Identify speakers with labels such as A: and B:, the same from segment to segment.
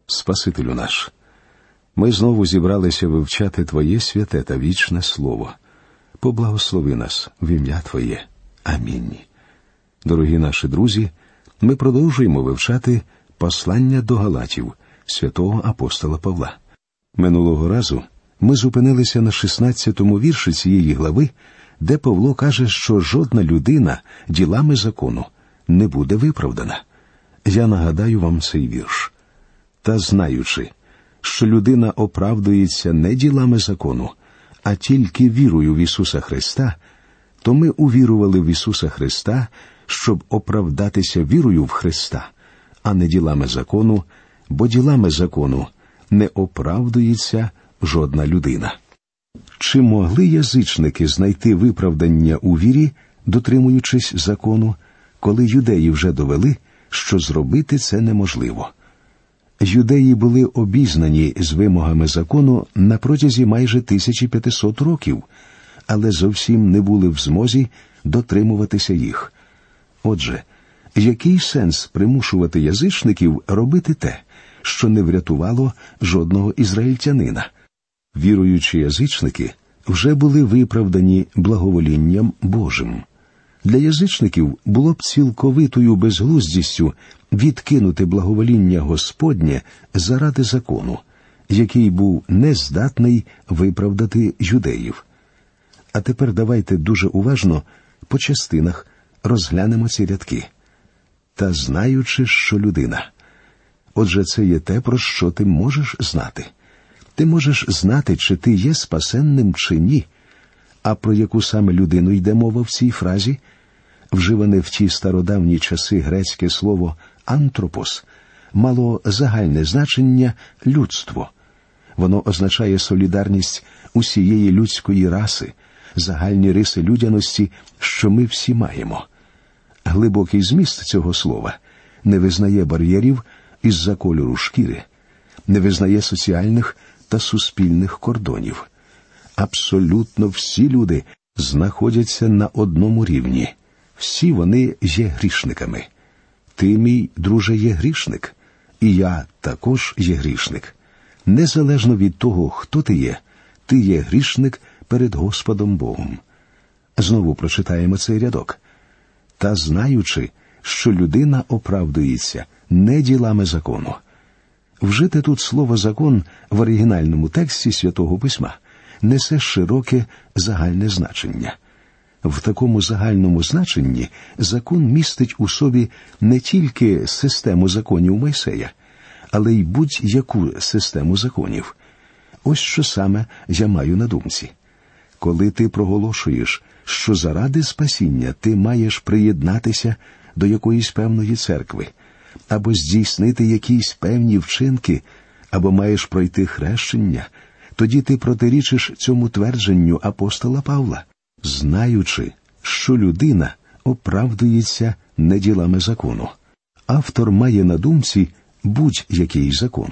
A: Спасителю наш, ми знову зібралися вивчати Твоє святе та вічне Слово. Поблагослови нас в ім'я Твоє. Амінь. Дорогі наші друзі, ми продовжуємо вивчати послання до Галатів святого апостола Павла. Минулого разу ми зупинилися на 16-му вірші цієї глави, де Павло каже, що жодна людина ділами закону не буде виправдана. Я нагадаю вам цей вірш. «Та знаючи, що людина оправдується не ділами закону, а тільки вірою в Ісуса Христа, то ми увірували в Ісуса Христа, щоб оправдатися вірою в Христа, а не ділами закону, бо ділами закону не оправдується жодна людина». Чи могли язичники знайти виправдання у вірі, дотримуючись закону, коли юдеї вже довели, що зробити це неможливо? Юдеї були обізнані з вимогами закону на протязі майже 1500 років, але зовсім не були в змозі дотримуватися їх. Отже, який сенс примушувати язичників робити те, що не врятувало жодного ізраїльтянина? Віруючі язичники вже були виправдані благоволінням Божим. Для язичників було б цілковитою безглуздістю відкинути благовоління Господнє заради закону, який був нездатний виправдати юдеїв. А тепер давайте дуже уважно по частинах розглянемо ці рядки. «Та знаючи, що людина». Отже, це є те, про що ти можеш знати. Ти можеш знати, чи ти є спасенним, чи ні. А про яку саме людину йде мова в цій фразі? Вживане в ті стародавні часи грецьке слово «антропос» мало загальне значення «людство». Воно означає солідарність усієї людської раси, загальні риси людяності, що ми всі маємо. Глибокий зміст цього слова не визнає бар'єрів із-за кольору шкіри, не визнає соціальних та суспільних кордонів. Абсолютно всі люди знаходяться на одному рівні. Всі вони є грішниками. Ти, мій друже, є грішник, і я також є грішник. Незалежно від того, хто ти є грішник перед Господом Богом. Знову прочитаємо цей рядок. «Та знаючи, що людина оправдується не ділами закону». Вжите тут слово «закон» в оригінальному тексті Святого Письма несе широке загальне значення. В такому загальному значенні закон містить у собі не тільки систему законів Мойсея, але й будь-яку систему законів. Ось що саме я маю на думці. Коли ти проголошуєш, що заради спасіння ти маєш приєднатися до якоїсь певної церкви, або здійснити якісь певні вчинки, або маєш пройти хрещення, тоді ти протирічиш цьому твердженню апостола Павла, знаючи, що людина оправдується не ділами закону. Автор має на думці будь-який закон.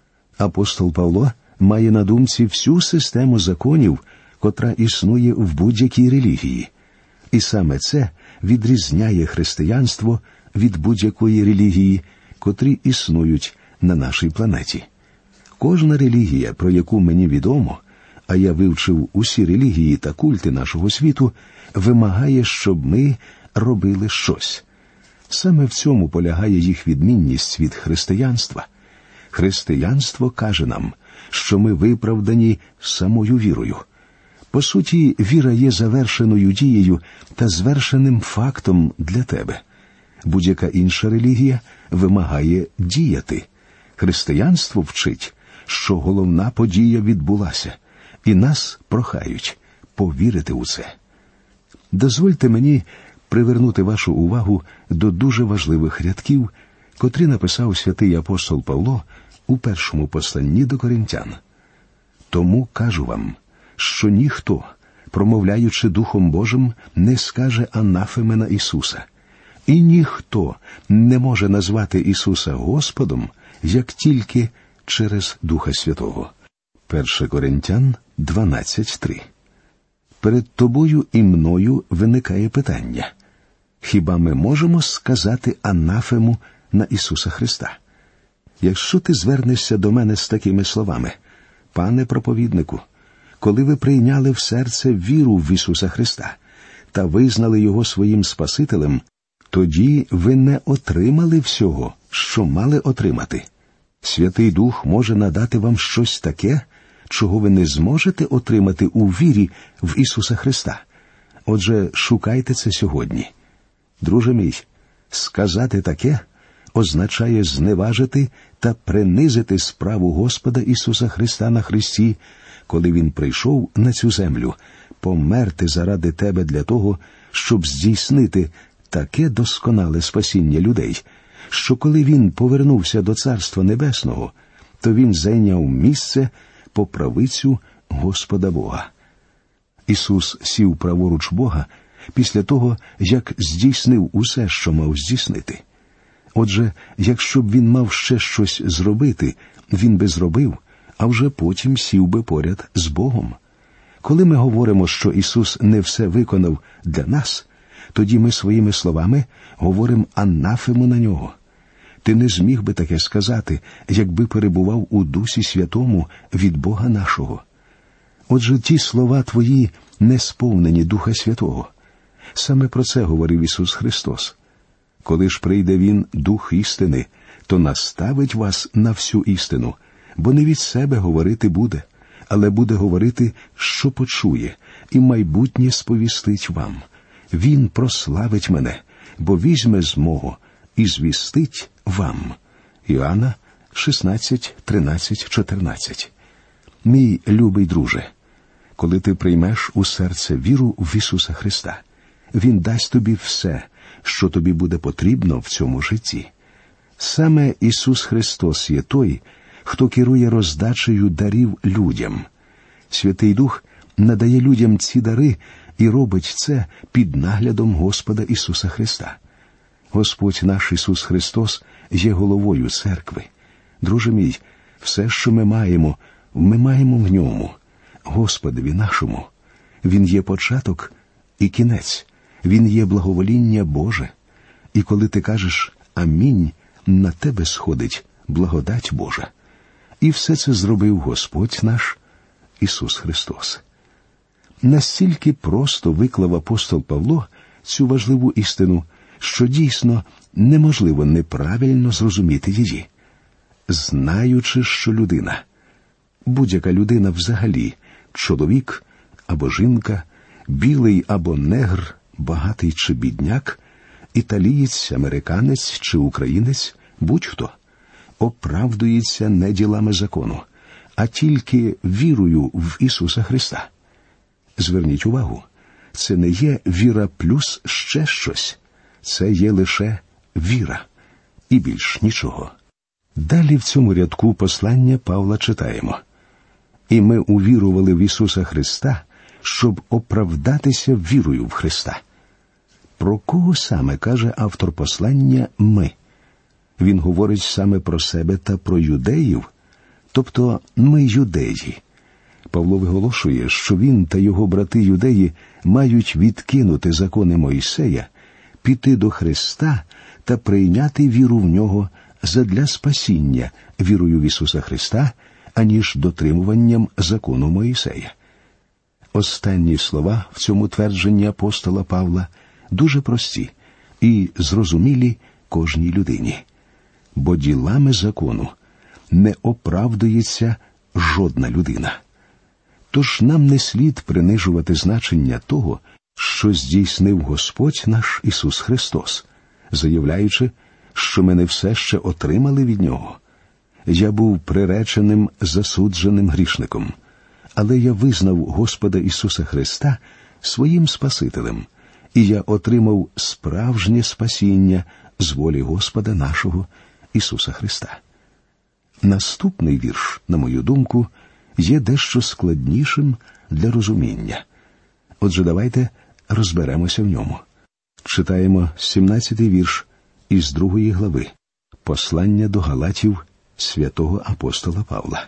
A: Апостол Павло має на думці всю систему законів, котра існує в будь-якій релігії. І саме це відрізняє християнство від будь-якої релігії, котрі існують на нашій планеті. Кожна релігія, про яку мені відомо, а я вивчив усі релігії та культи нашого світу, вимагає, щоб ми робили щось. Саме в цьому полягає їх відмінність від християнства. Християнство каже нам, що ми виправдані самою вірою. По суті, віра є завершеною дією та звершеним фактом для тебе. Будь-яка інша релігія вимагає діяти. Християнство вчить, що головна подія відбулася, і нас прохають повірити у це. Дозвольте мені привернути вашу увагу до дуже важливих рядків, котрі написав святий апостол Павло у першому посланні до Коринтян. «Тому кажу вам, що ніхто, промовляючи Духом Божим, не скаже анафеми на Ісуса. І ніхто не може назвати Ісуса Господом, як тільки через Духа Святого». 1 Коринтян 12:3. Перед тобою і мною виникає питання. Хіба ми можемо сказати анафему на Ісуса Христа? Якщо ти звернешся до мене з такими словами: «Пане проповіднику, коли ви прийняли в серце віру в Ісуса Христа та визнали Його своїм Спасителем, тоді ви не отримали всього, що мали отримати. Святий Дух може надати вам щось таке, чого ви не зможете отримати у вірі в Ісуса Христа. Отже, шукайте це сьогодні». Друже мій, сказати таке означає зневажити та принизити справу Господа Ісуса Христа на хресті, коли Він прийшов на цю землю, померти заради тебе для того, щоб здійснити таке досконале спасіння людей, що коли Він повернувся до Царства Небесного, то Він зайняв місце по правицю Господа Бога. Ісус сів праворуч Бога після того, як здійснив усе, що мав здійснити. Отже, якщо б Він мав ще щось зробити, Він би зробив, а вже потім сів би поряд з Богом. Коли ми говоримо, що Ісус не все виконав для нас, тоді ми своїми словами говоримо анафему на Нього. Ти не зміг би таке сказати, якби перебував у Дусі Святому від Бога нашого. Отже, ті слова твої не сповнені Духа Святого. Саме про це говорив Ісус Христос. Коли ж прийде Він, Дух істини, то наставить вас на всю істину, бо не від себе говорити буде, але буде говорити, що почує, і майбутнє сповістить вам. Він прославить мене, бо візьме з мого і звістить вам. Іоанна 16, 13, 14. Мій любий друже, коли ти приймеш у серце віру в Ісуса Христа, Він дасть тобі все, що тобі буде потрібно в цьому житті. Саме Ісус Христос є той, хто керує роздачею дарів людям. Святий Дух надає людям ці дари і робить це під наглядом Господа Ісуса Христа. Господь наш Ісус Христос є головою церкви. Друже мій, все, що ми маємо в Ньому, Господові нашому. Він є початок і кінець. Він є благовоління Боже. І коли ти кажеш «Амінь», на тебе сходить благодать Божа. І все це зробив Господь наш Ісус Христос. Настільки просто виклав апостол Павло цю важливу істину, що дійсно неможливо неправильно зрозуміти її. Знаючи, що людина, будь-яка людина взагалі, чоловік або жінка, білий або негр, багатий чи бідняк, італієць, американець чи українець, будь-хто, оправдується не ділами закону, а тільки вірою в Ісуса Христа. Зверніть увагу, це не є віра плюс ще щось. Це є лише віра. І більш нічого. Далі в цьому рядку послання Павла читаємо. «І ми увірували в Ісуса Христа, щоб оправдатися вірою в Христа». Про кого саме каже автор послання «ми»? Він говорить саме про себе та про юдеїв, тобто ми юдеї. Павло виголошує, що він та його брати-юдеї мають відкинути закони Мойсея, піти до Христа та прийняти віру в Нього задля спасіння вірою в Ісуса Христа, аніж дотримуванням закону Мойсея. Останні слова в цьому твердженні апостола Павла дуже прості і зрозумілі кожній людині. Бо ділами закону не оправдується жодна людина. Тож нам не слід принижувати значення того, що здійснив Господь наш Ісус Христос, заявляючи, що ми не все ще отримали від Нього. Я був приреченим, засудженим грішником, але я визнав Господа Ісуса Христа своїм Спасителем, і я отримав справжнє спасіння з волі Господа нашого Ісуса Христа. Наступний вірш, на мою думку, є дещо складнішим для розуміння. Отже, давайте розберемося в ньому. Читаємо 17-й вірш із 2 глави послання до Галатів святого апостола Павла.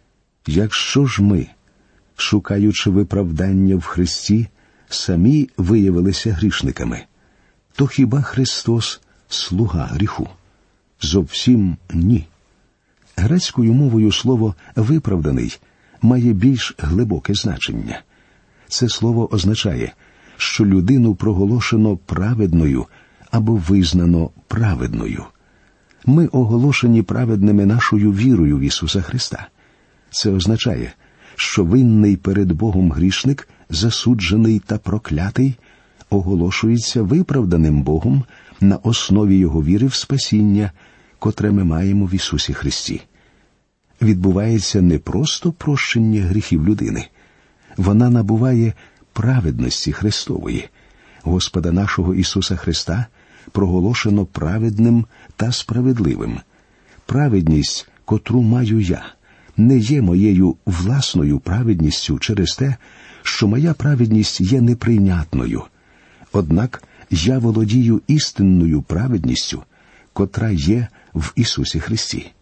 A: «Якщо ж ми, шукаючи виправдання в Христі, самі виявилися грішниками, то хіба Христос – слуга гріху? Зовсім ні. Грецькою мовою слово «виправданий» має більш глибоке значення. Це слово означає, що людину проголошено праведною або визнано праведною. Ми оголошені праведними нашою вірою в Ісуса Христа. Це означає, що винний перед Богом грішник, засуджений та проклятий, оголошується виправданим Богом на основі Його віри в спасіння, котре ми маємо в Ісусі Христі. Відбувається не просто прощення гріхів людини. Вона набуває праведності Христової. Господа нашого Ісуса Христа проголошено праведним та справедливим. Праведність, котру маю я, не є моєю власною праведністю через те, що моя праведність є неприйнятною. Однак я володію істинною праведністю, котра є в Ісусі Христі.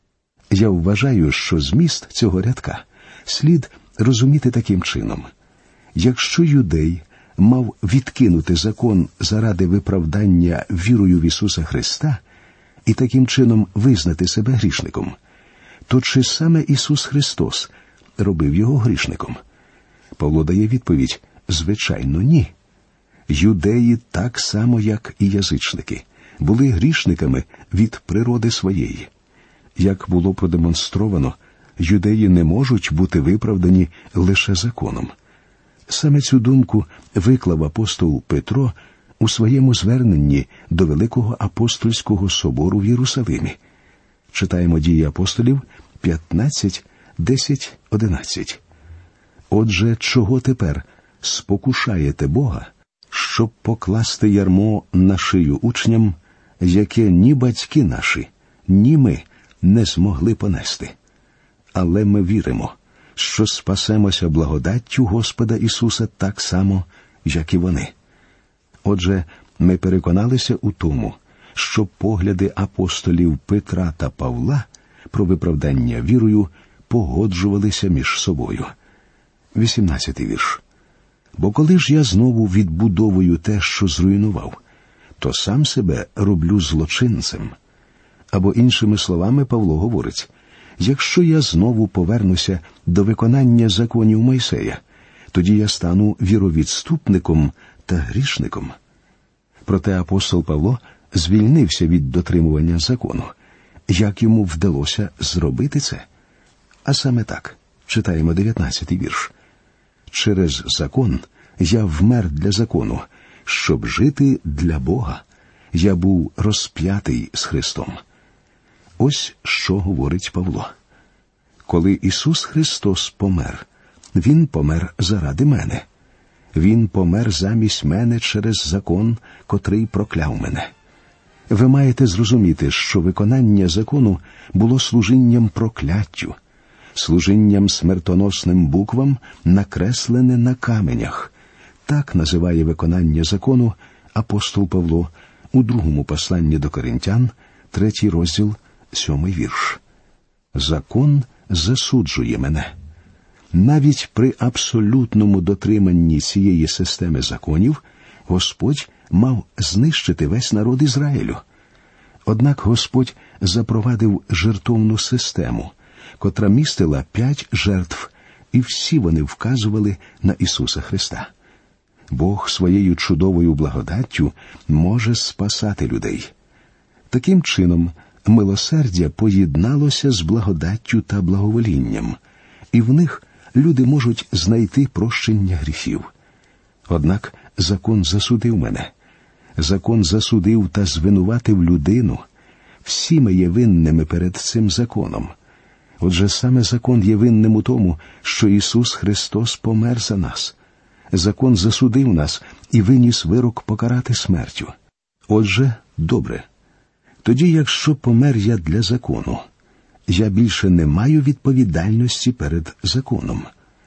A: Я вважаю, що зміст цього рядка слід розуміти таким чином. Якщо юдей мав відкинути закон заради виправдання вірою в Ісуса Христа і таким чином визнати себе грішником, то чи саме Ісус Христос робив його грішником? Павло дає відповідь: звичайно, ні. Юдеї, так само як і язичники, були грішниками від природи своєї. Як було продемонстровано, юдеї не можуть бути виправдані лише законом. Саме цю думку виклав апостол Петро у своєму зверненні до Великого апостольського собору в Єрусалимі. Читаємо Дії апостолів 15, 10, 11. «Отже, чого тепер спокушаєте Бога, щоб покласти ярмо на шию учням, яке ні батьки наші, ні ми не змогли понести? Але ми віримо, що спасемося благодаттю Господа Ісуса так само, як і вони». Отже, ми переконалися у тому, що погляди апостолів Петра та Павла про виправдання вірою погоджувалися між собою. 18 вірш. «Бо коли ж я знову відбудовую те, що зруйнував, то сам себе роблю злочинцем». Або іншими словами Павло говорить: якщо я знову повернуся до виконання законів Мойсея, тоді я стану віровідступником та грішником. Проте апостол Павло звільнився від дотримування закону. Як йому вдалося зробити це? А саме так. Читаємо 19 вірш. «Через закон я вмер для закону, щоб жити для Бога. Я був розп'ятий з Христом». Ось що говорить Павло. Коли Ісус Христос помер, Він помер заради мене. Він помер замість мене через закон, котрий прокляв мене. Ви маєте зрозуміти, що виконання закону було служінням прокляттю, служінням смертоносним буквам, накреслене на каменях. Так називає виконання закону апостол Павло у другому посланні до Коринтян, 3 розділ, 7 вірш. «Закон засуджує мене». Навіть при абсолютному дотриманні цієї системи законів Господь мав знищити весь народ Ізраїлю. Однак Господь запровадив жертовну систему, котра містила 5 жертв, і всі вони вказували на Ісуса Христа. Бог своєю чудовою благодаттю може спасати людей. Таким чином, милосердя поєдналося з благодаттю та благоволінням, і в них люди можуть знайти прощення гріхів. Однак закон засудив мене. Закон засудив та звинуватив людину. Всі ми є винними перед цим законом. Отже, саме закон є винним у тому, що Ісус Христос помер за нас. Закон засудив нас і виніс вирок покарати смертю. Отже, добре. Тоді, якщо помер я для закону, я більше не маю відповідальності перед законом.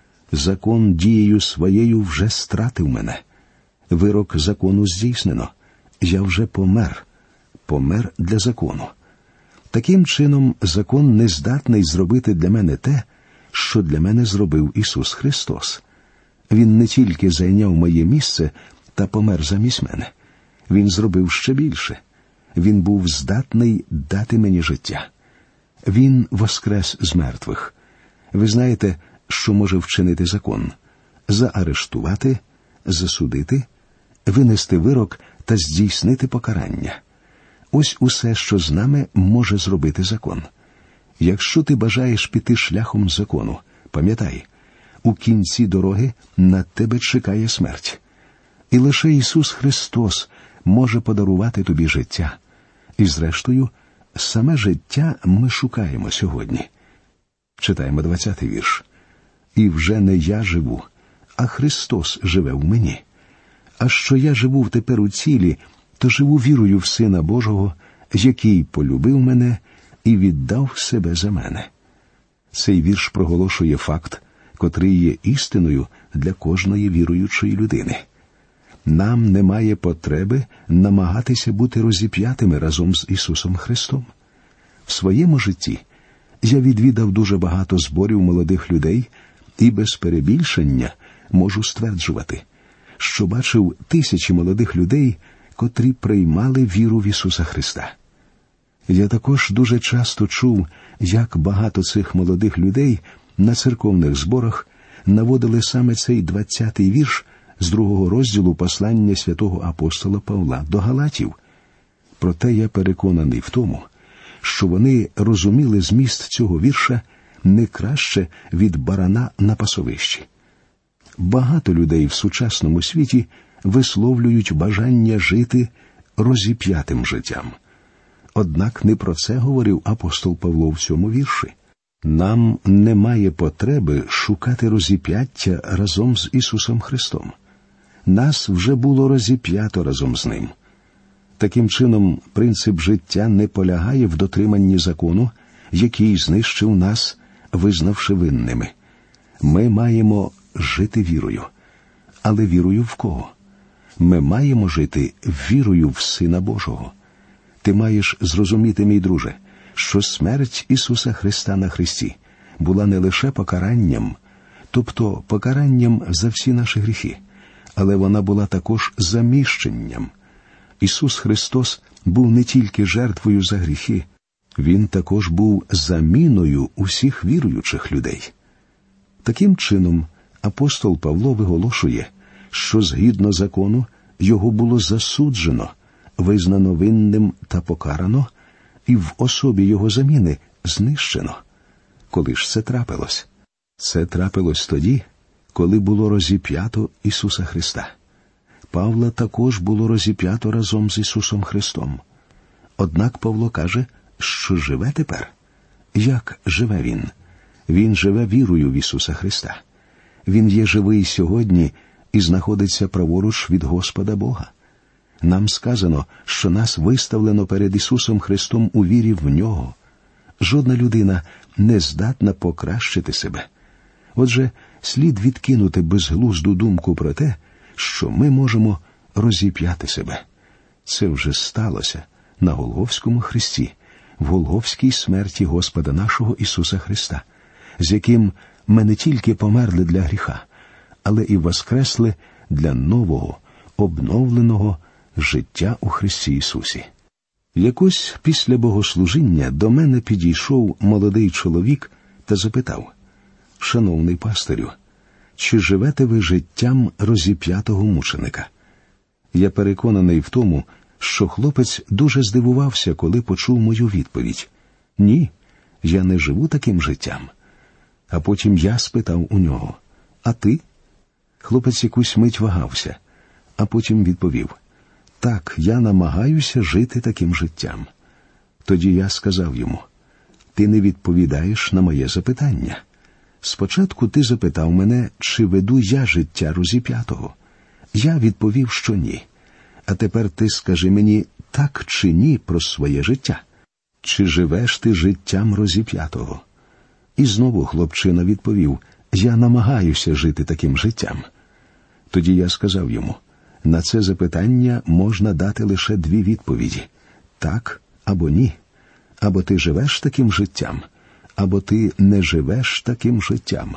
A: Закон дією своєю вже стратив мене. Вирок закону здійснено. Я вже помер. Помер для закону. Таким чином, закон не здатний зробити для мене те, що для мене зробив Ісус Христос. Він не тільки зайняв моє місце та помер замість мене. Він зробив ще більше. Він був здатний дати мені життя. Він воскрес з мертвих. Ви знаєте, що може вчинити закон? Заарештувати, засудити, винести вирок та здійснити покарання. Ось усе, що з нами може зробити закон. Якщо ти бажаєш піти шляхом закону, пам'ятай, у кінці дороги на тебе чекає смерть. І лише Ісус Христос може подарувати тобі життя. І зрештою, саме життя ми шукаємо сьогодні. Читаємо 20-й вірш. «І вже не я живу, а Христос живе в мені. А що я живу тепер у тілі, то живу вірою в Сина Божого, який полюбив мене і віддав себе за мене». Цей вірш проголошує факт, котрий є істиною для кожної віруючої людини. Нам немає потреби намагатися бути розіп'ятими разом з Ісусом Христом. В своєму житті я відвідав дуже багато зборів молодих людей і без перебільшення можу стверджувати, що бачив тисячі молодих людей, котрі приймали віру в Ісуса Христа. Я також дуже часто чув, як багато цих молодих людей на церковних зборах наводили саме цей 20-й вірш з 2-го розділу послання святого апостола Павла до Галатів. Проте я переконаний в тому, що вони розуміли зміст цього вірша не краще від барана на пасовищі. Багато людей в сучасному світі висловлюють бажання жити розіп'ятим життям. Однак не про це говорив апостол Павло в цьому вірші. Нам немає потреби шукати розіп'яття разом з Ісусом Христом. Нас вже було розіп'ято разом з Ним. Таким чином, принцип життя не полягає в дотриманні закону, який знищив нас, визнавши винними. Ми маємо жити вірою. Але вірою в кого? Ми маємо жити вірою в Сина Божого. Ти маєш зрозуміти, мій друже, що смерть Ісуса Христа на хресті була не лише покаранням, тобто покаранням за всі наші гріхи, але вона була також заміщенням. Ісус Христос був не тільки жертвою за гріхи, Він також був заміною усіх віруючих людей. Таким чином, апостол Павло виголошує, що згідно закону його було засуджено, визнано винним та покарано, і в особі його заміни знищено. Коли ж це трапилось? Це трапилось тоді, коли було розіп'ято Ісуса Христа. Павла також було розіп'ято разом з Ісусом Христом. Однак Павло каже, що живе тепер. Як живе він? Він живе вірою в Ісуса Христа. Він є живий сьогодні і знаходиться праворуч від Господа Бога. Нам сказано, що нас виставлено перед Ісусом Христом у вірі в Нього. Жодна людина не здатна покращити себе. Отже, слід відкинути безглузду думку про те, що ми можемо розіп'яти себе. Це вже сталося на Голгофському хресті, в Голгофській смерті Господа нашого Ісуса Христа, з яким ми не тільки померли для гріха, але і воскресли для нового, обновленого життя у Христі Ісусі. Якось після богослужіння до мене підійшов молодий чоловік та запитав: «Шановний пастирю, чи живете ви життям розіп'ятого мученика?» Я переконаний в тому, що хлопець дуже здивувався, коли почув мою відповідь: «Ні, я не живу таким життям». А потім я спитав у нього: «А ти?» Хлопець якусь мить вагався, а потім відповів: «Так, я намагаюся жити таким життям». Тоді я сказав йому: «Ти не відповідаєш на моє запитання. Спочатку ти запитав мене, чи веду я життя розіп'ятого. Я відповів, що ні. А тепер ти скажи мені, так чи ні про своє життя. Чи живеш ти життям розіп'ятого?» І знову хлопчина відповів: «Я намагаюся жити таким життям». Тоді я сказав йому: «На це запитання можна дати лише дві відповіді – так або ні. Або ти живеш таким життям, або ти не живеш таким життям».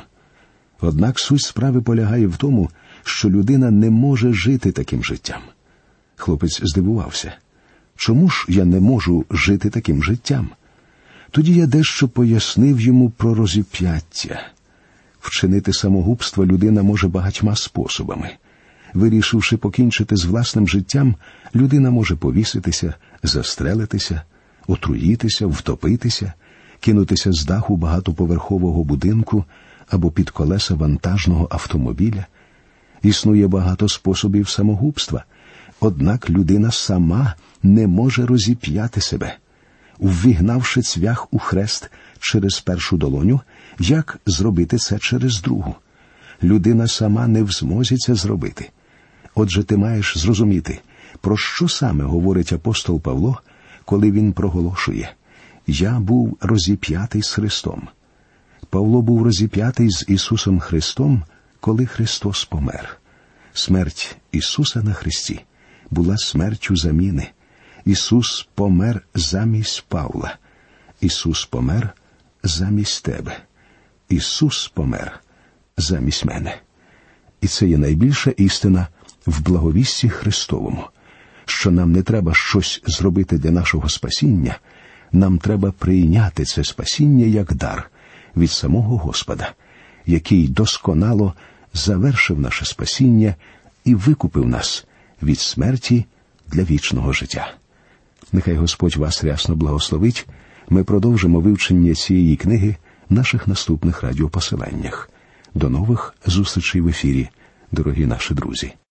A: Однак суть справи полягає в тому, що людина не може жити таким життям. Хлопець здивувався: «Чому ж я не можу жити таким життям?» Тоді я дещо пояснив йому про розіп'яття. Вчинити самогубство людина може багатьма способами. Вирішивши покінчити з власним життям, людина може повіситися, застрелитися, отруїтися, втопитися, кинутися з даху багатоповерхового будинку або під колеса вантажного автомобіля. Існує багато способів самогубства, однак людина сама не може розіп'яти себе. Ввігнавши цвях у хрест через першу долоню, як зробити це через другу? Людина сама не в змозі це зробити. Отже, ти маєш зрозуміти, про що саме говорить апостол Павло, коли він проголошує: «Я був розіп'ятий з Христом». Павло був розіп'ятий з Ісусом Христом, коли Христос помер. Смерть Ісуса на хресті була смертю заміни. Ісус помер замість Павла. Ісус помер замість тебе. Ісус помер замість мене. І це є найбільша істина в благовісті Христовому, що нам не треба щось зробити для нашого спасіння, нам треба прийняти це спасіння як дар від самого Господа, який досконало завершив наше спасіння і викупив нас від смерті для вічного життя. Нехай Господь вас рясно благословить. Ми продовжимо вивчення цієї книги в наших наступних радіопосиланнях. До нових зустрічей в ефірі, дорогі наші друзі.